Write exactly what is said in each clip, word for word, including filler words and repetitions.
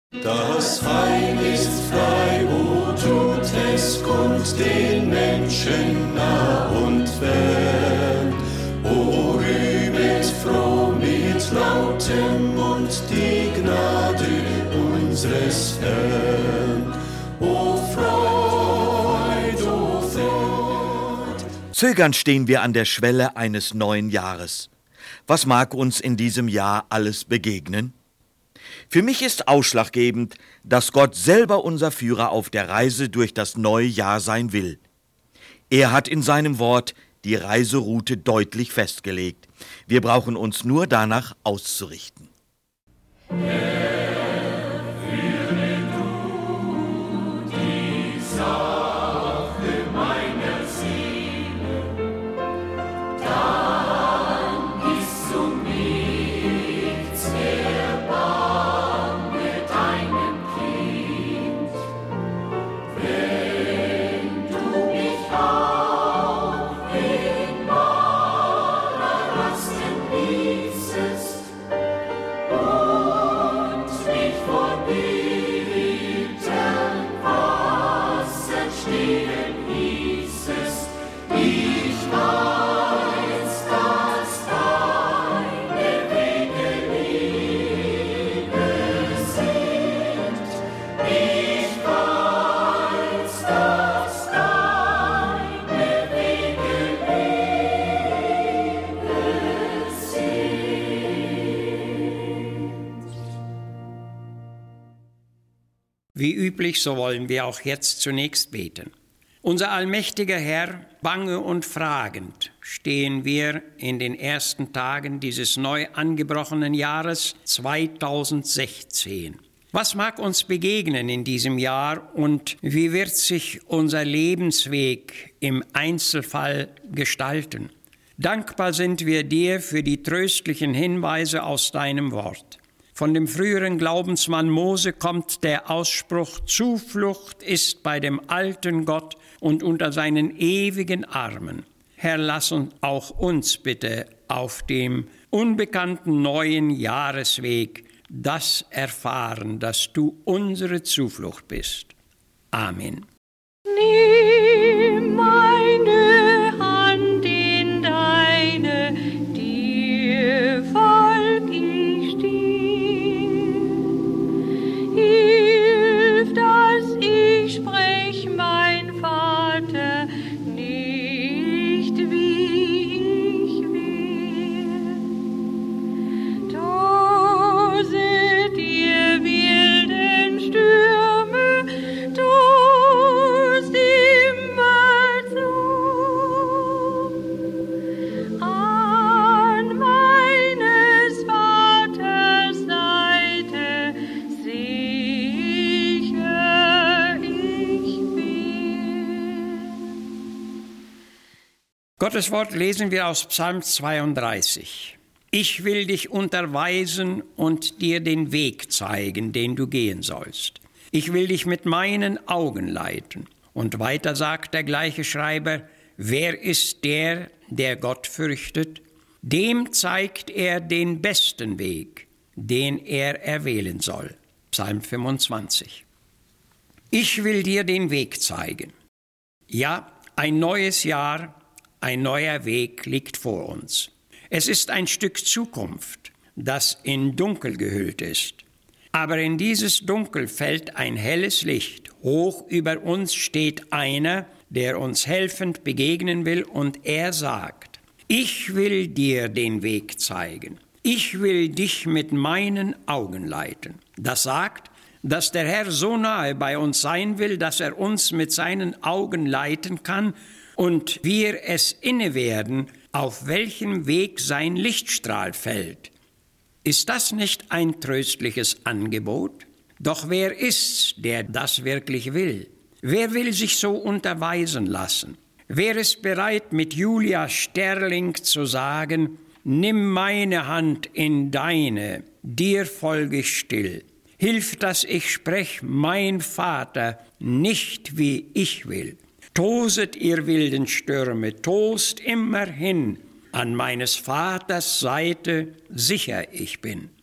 Das Heil ist frei, wo tut es kund den Menschen nah und fern. O rühmet froh mit lautem Mund die Gnade unseres Herrn. O Freud, o Freud. Zögernd stehen wir an der Schwelle eines neuen Jahres. Was mag uns in diesem Jahr alles begegnen? Für mich ist ausschlaggebend, dass Gott selber unser Führer auf der Reise durch das neue Jahr sein will. Er hat in seinem Wort die Reiseroute deutlich festgelegt. Wir brauchen uns nur danach auszurichten. Wie üblich, so wollen wir auch jetzt zunächst beten. Unser allmächtiger Herr, bange und fragend stehen wir in den ersten Tagen dieses neu angebrochenen Jahres zweitausendsechzehn. Was mag uns begegnen in diesem Jahr und wie wird sich unser Lebensweg im Einzelfall gestalten? Dankbar sind wir dir für die tröstlichen Hinweise aus deinem Wort. Von dem früheren Glaubensmann Mose kommt der Ausspruch: Zuflucht ist bei dem alten Gott und unter seinen ewigen Armen. Herr, lass uns auch uns bitte auf dem unbekannten neuen Jahresweg das erfahren, dass du unsere Zuflucht bist. Amen. Nimm meine Hand in deine, dir folg ich still. Hilf, dass ich sprech, mein Vater, nicht wie ich will. Toset ihr wilden Stürme, tost immer zu. An meines Vaters Seite sicher ich bin. Gottes Wort lesen wir aus Psalm zweiunddreißig. Ich will dich unterweisen und dir den Weg zeigen, den du gehen sollst. Ich will dich mit meinen Augen leiten. Und weiter sagt der gleiche Schreiber: Wer ist der, der Gott fürchtet? Dem zeigt er den besten Weg, den er erwählen soll. Psalm fünfundzwanzig. Ich will dir den Weg zeigen. Ja, ein neues Jahr, ein neuer Weg liegt vor uns. Es ist ein Stück Zukunft, das in Dunkel gehüllt ist. Aber in dieses Dunkel fällt ein helles Licht. Hoch über uns steht einer, der uns helfend begegnen will, und er sagt: Ich will dir den Weg zeigen. Ich will dich mit meinen Augen leiten. Das sagt, dass der Herr so nahe bei uns sein will, dass er uns mit seinen Augen leiten kann und wir es inne werden, auf welchem Weg sein Lichtstrahl fällt. Ist das nicht ein tröstliches Angebot? Doch wer ist's, der das wirklich will? Wer will sich so unterweisen lassen? Wer ist bereit, mit Julia Sterling zu sagen: Nimm meine Hand in deine, dir folge ich still. Hilf, dass ich sprech, mein Vater, nicht wie ich will. Toset, ihr wilden Stürme, tost immerhin, an meines Vaters Seite sicher ich bin.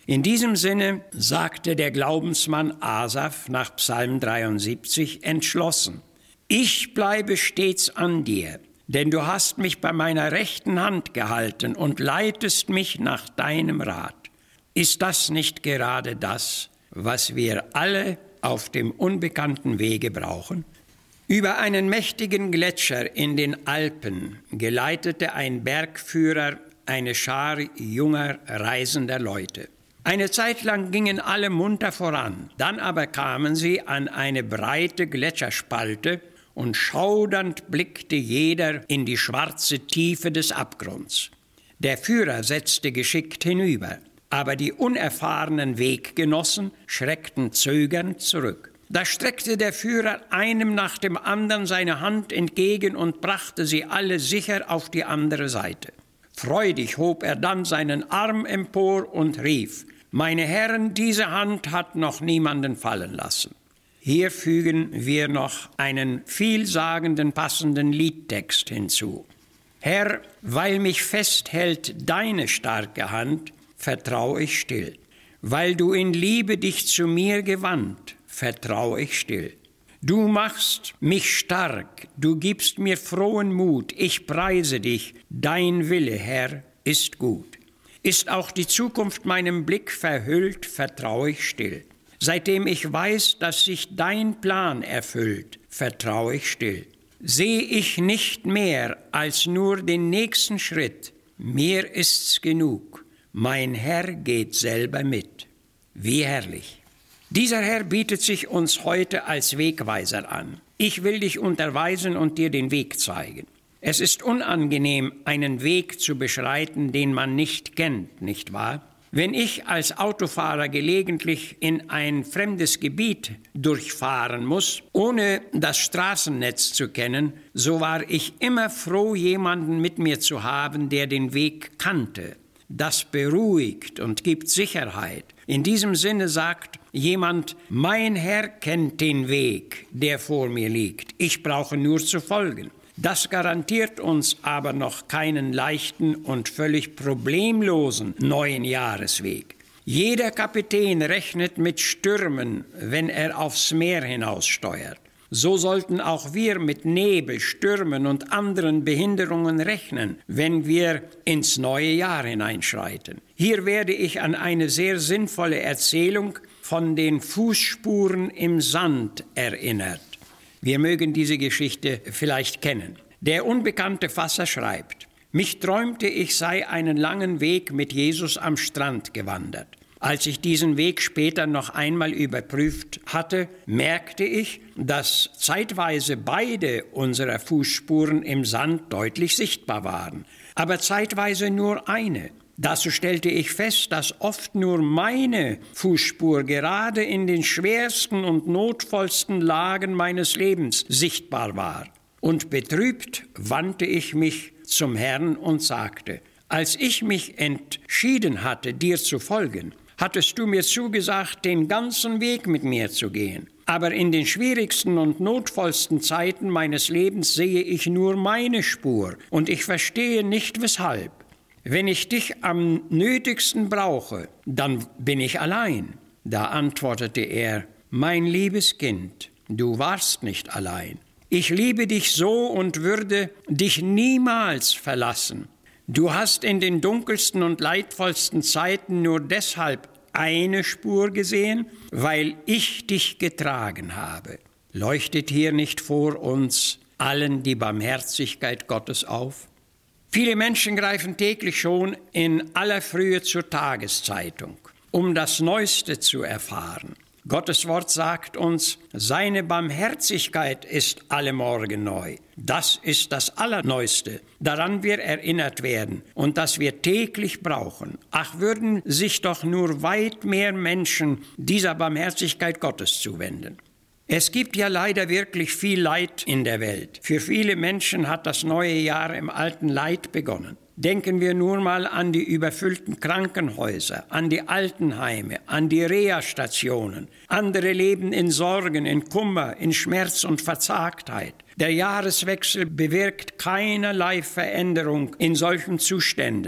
In diesem Sinne sagte der Glaubensmann Asaf nach Psalm dreiundsiebzig entschlossen: Ich bleibe stets an dir, denn du hast mich bei meiner rechten Hand gehalten und leitest mich nach deinem Rat. Ist das nicht gerade das, was wir alle auf dem unbekannten Wege brauchen? Über einen mächtigen Gletscher in den Alpen geleitete ein Bergführer eine Schar junger, reisender Leute. Eine Zeit lang gingen alle munter voran, dann aber kamen sie an eine breite Gletscherspalte und schaudernd blickte jeder in die schwarze Tiefe des Abgrunds. Der Führer setzte geschickt hinüber, aber die unerfahrenen Weggenossen schreckten zögernd zurück. Da streckte der Führer einem nach dem anderen seine Hand entgegen und brachte sie alle sicher auf die andere Seite. Freudig hob er dann seinen Arm empor und rief: Meine Herren, diese Hand hat noch niemanden fallen lassen. Hier fügen wir noch einen vielsagenden, passenden Liedtext hinzu. Herr, weil mich festhält deine starke Hand, vertrau ich still. Weil du in Liebe dich zu mir gewandt, vertrau ich still. Du machst mich stark, du gibst mir frohen Mut, ich preise dich, dein Wille, Herr, ist gut. Ist auch die Zukunft meinem Blick verhüllt, vertrau ich still. Seitdem ich weiß, dass sich dein Plan erfüllt, vertrau ich still. Seh ich nicht mehr als nur den nächsten Schritt, mir ist's genug, mein Herr geht selber mit. Wie herrlich! Dieser Herr bietet sich uns heute als Wegweiser an. Ich will dich unterweisen und dir den Weg zeigen. Es ist unangenehm, einen Weg zu beschreiten, den man nicht kennt, nicht wahr? Wenn ich als Autofahrer gelegentlich in ein fremdes Gebiet durchfahren muss, ohne das Straßennetz zu kennen, so war ich immer froh, jemanden mit mir zu haben, der den Weg kannte. Das beruhigt und gibt Sicherheit. In diesem Sinne sagt jemand: Mein Herr kennt den Weg, der vor mir liegt. Ich brauche nur zu folgen. Das garantiert uns aber noch keinen leichten und völlig problemlosen neuen Jahresweg. Jeder Kapitän rechnet mit Stürmen, wenn er aufs Meer hinaussteuert. So sollten auch wir mit Nebel, Stürmen und anderen Behinderungen rechnen, wenn wir ins neue Jahr hineinschreiten. Hier werde ich an eine sehr sinnvolle Erzählung von den Fußspuren im Sand erinnert. Wir mögen diese Geschichte vielleicht kennen. Der unbekannte Fasser schreibt: Mich träumte, ich sei einen langen Weg mit Jesus am Strand gewandert. Als ich diesen Weg später noch einmal überprüft hatte, merkte ich, dass zeitweise beide unserer Fußspuren im Sand deutlich sichtbar waren, aber zeitweise nur eine. Dazu stellte ich fest, dass oft nur meine Fußspur gerade in den schwersten und notvollsten Lagen meines Lebens sichtbar war. Und betrübt wandte ich mich zum Herrn und sagte: Als ich mich entschieden hatte, dir zu folgen, hattest du mir zugesagt, den ganzen Weg mit mir zu gehen. Aber in den schwierigsten und notvollsten Zeiten meines Lebens sehe ich nur meine Spur und ich verstehe nicht, weshalb. Wenn ich dich am nötigsten brauche, dann bin ich allein. Da antwortete er: Mein liebes Kind, du warst nicht allein. Ich liebe dich so und würde dich niemals verlassen. Du hast in den dunkelsten und leidvollsten Zeiten nur deshalb eine Spur gesehen, weil ich dich getragen habe. Leuchtet hier nicht vor uns allen die Barmherzigkeit Gottes auf? Viele Menschen greifen täglich schon in aller Frühe zur Tageszeitung, um das Neueste zu erfahren. Gottes Wort sagt uns, seine Barmherzigkeit ist alle Morgen neu. Das ist das Allerneueste, daran wir erinnert werden und das wir täglich brauchen. Ach, würden sich doch nur weit mehr Menschen dieser Barmherzigkeit Gottes zuwenden. Es gibt ja leider wirklich viel Leid in der Welt. Für viele Menschen hat das neue Jahr im alten Leid begonnen. Denken wir nur mal an die überfüllten Krankenhäuser, an die Altenheime, an die Reha-Stationen. Andere leben in Sorgen, in Kummer, in Schmerz und Verzagtheit. Der Jahreswechsel bewirkt keinerlei Veränderung in solchen Zuständen.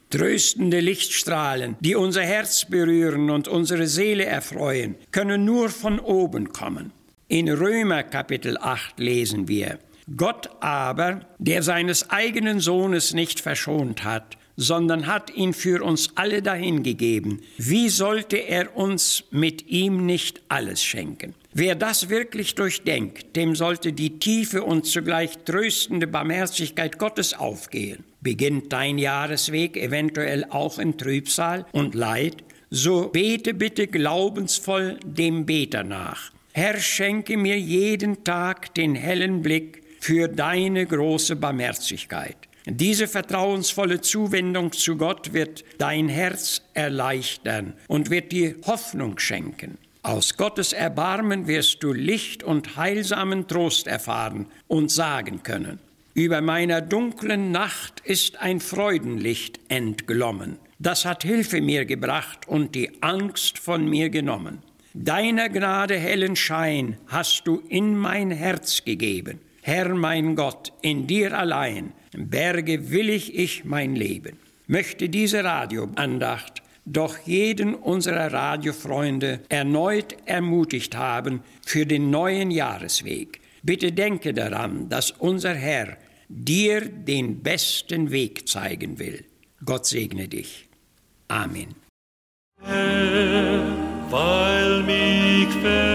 Tröstende Lichtstrahlen, die unser Herz berühren und unsere Seele erfreuen, können nur von oben kommen. In Römer Kapitel acht lesen wir: Gott aber, der seines eigenen Sohnes nicht verschont hat, sondern hat ihn für uns alle dahingegeben, wie sollte er uns mit ihm nicht alles schenken? Wer das wirklich durchdenkt, dem sollte die tiefe und zugleich tröstende Barmherzigkeit Gottes aufgehen. Beginnt dein Jahresweg eventuell auch in Trübsal und Leid, so bete bitte glaubensvoll dem Beter nach. Herr, schenke mir jeden Tag den hellen Blick für deine große Barmherzigkeit. Diese vertrauensvolle Zuwendung zu Gott wird dein Herz erleichtern und wird dir Hoffnung schenken. Aus Gottes Erbarmen wirst du Licht und heilsamen Trost erfahren und sagen können: Über meiner dunklen Nacht ist ein Freudenlicht entglommen. Das hat Hilfe mir gebracht und die Angst von mir genommen. Deiner Gnade hellen Schein hast du in mein Herz gegeben. Herr mein Gott, in dir allein berge willig ich mein Leben. Möchte diese Radioandacht doch jeden unserer Radiofreunde erneut ermutigt haben für den neuen Jahresweg. Bitte denke daran, dass unser Herr dir den besten Weg zeigen will. Gott segne dich. Amen. Herr, weil mich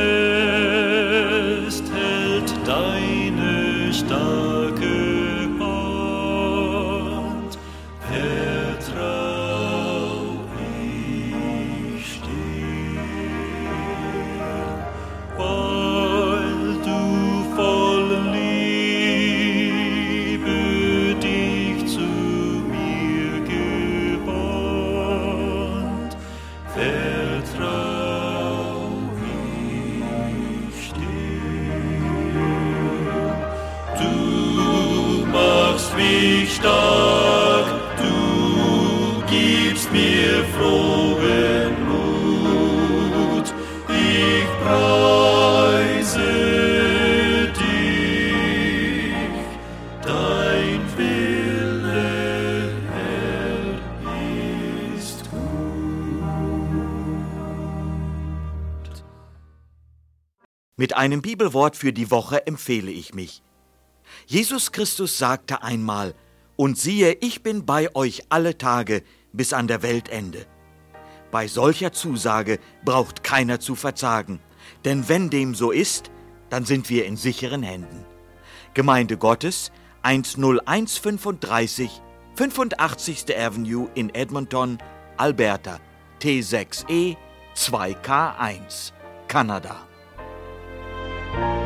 festhält deine starke Hand, vertrau ich dir, weil du voll Liebe dich zu mir gewandt, vertrau ich dir. Du machst mich stark, du gibst mir frohen Mut, ich preise dich, dein Wille, Herr, ist gut. Mit einem Bibelwort für die Woche empfehle ich mich. Jesus Christus sagte einmal: Und siehe, ich bin bei euch alle Tage bis an der Weltende. Bei solcher Zusage braucht keiner zu verzagen, denn wenn dem so ist, dann sind wir in sicheren Händen. Gemeinde Gottes, eins null eins fünfunddreißig, fünfundachtzigste Avenue in Edmonton, Alberta, T sechs E zwei K eins, Kanada.